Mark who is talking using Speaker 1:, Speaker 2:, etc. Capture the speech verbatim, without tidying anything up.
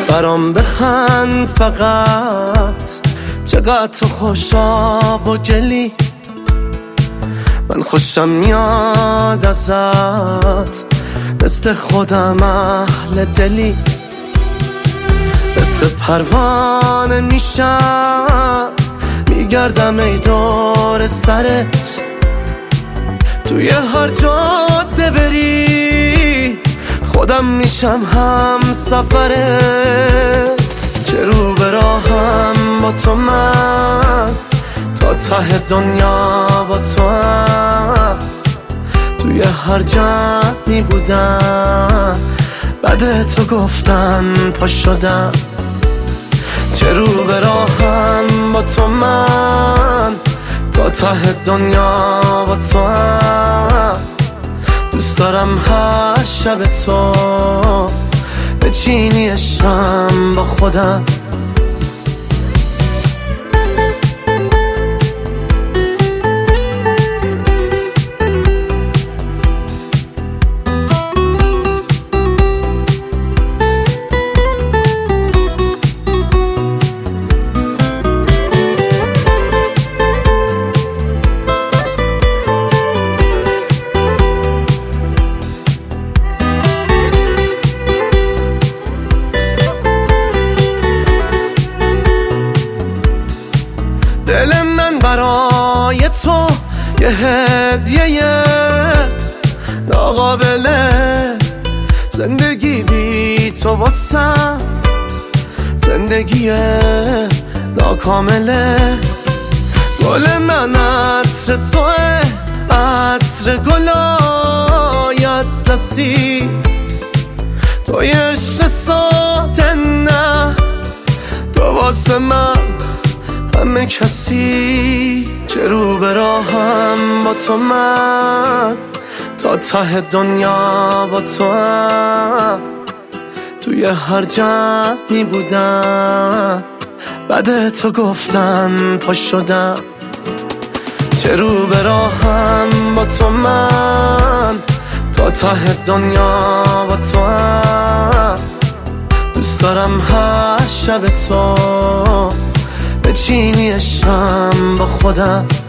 Speaker 1: برام بخند فقط، چقدر تو خوشاب و گلی، من خوشم میاد ازت، مثل خودم اهل دلی. مثل پروانه میشم میگردم ای دور سرت، توی هر جاده بری خودم میشم هم سفرت. چه رو به راهم با تو من، تا ته دنیا با تو هم، توی هر جمعی بودم بعد تو گفتن پا شدم. چه رو به راهم با تو من، تا ته دنیا با تو هم، دوست دارم هر شب تو بچینی عشقم با خودم. دل من برای تو یه هدیه ناقابله، زندگی بی تو واسم زندگی ناکامله. گل من عطر توه، عطر گلای اطلسی، توی عشق ساده نه، تو واسه من همه کسی. چه رو به راهم با تو من، تا ته دنیا با تو هم، توی هر جمعی بودم بعد تو گفتن پا شدم. چه رو به راهم با تو من، تا ته دنیا با تو هم، دوست دارم هر شب تو بچینی عشقم با خودم.